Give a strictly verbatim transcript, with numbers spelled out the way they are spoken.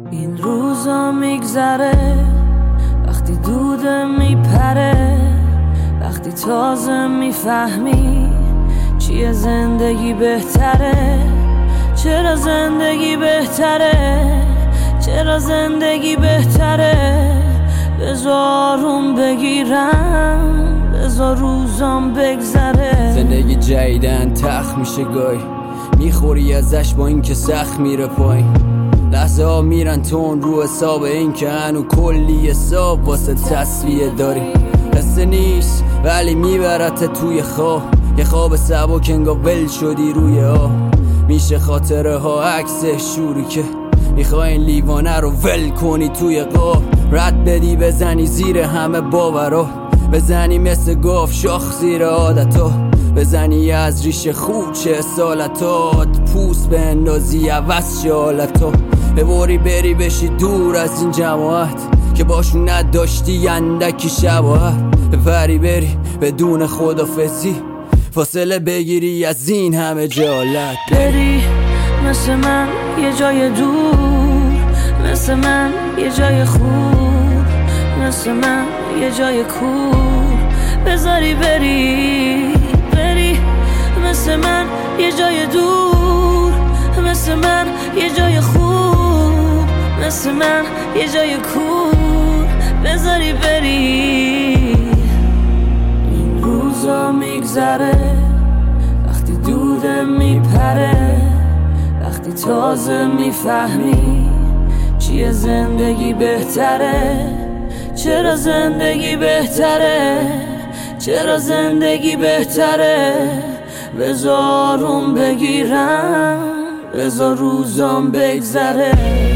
این روزا میگذره وقتی دودم میپره، وقتی تازه میفهمی چیه زندگی بهتره. چرا زندگی بهتره، چرا زندگی بهتره. بذار اون بگیرم، بذار روزام بگذره. زندگی جدیدن تخ میشه گاهی، میخوری ازش با این که سخت میره پایین. لحظه ها میرن تون رو حساب این که هنو کلی حساب واسه تصفیه داری. قصه نیست ولی میبرت توی خواب، یه خواب سبک انگار ول شدی روی آب. میشه خاطره ها عکس شوری که میخوای این لیوانه رو ول کنی توی قاب. رد بدی بزنی زیر همه باورا، بزنی مثل گاف شاخ زیر عادتا، بزنی از ریشه خوچه سالتات، پوست به اندازی عوض شه حالتا. ببری بری بشی دور از این جماعت که باشون نداشتی اندکی شباهت. بپری بری بدون خدافزی، فاصله بگیری از این همه جالت. بری مثل من یه جای دور، مثل من یه جای خوب، مثل من یه جای کور. بذاری بری بری مثل من یه جای دور، مثل من یه جای خوب، مثل من یه جای کور. بذاری بری. این روزا میگذره وقتی دودم میپره، وقتی تازه میفهمی چیه زندگی بهتره. چرا زندگی بهتره، چرا زندگی بهتره. بذار اون بگیرم، بذار روزام بگذره.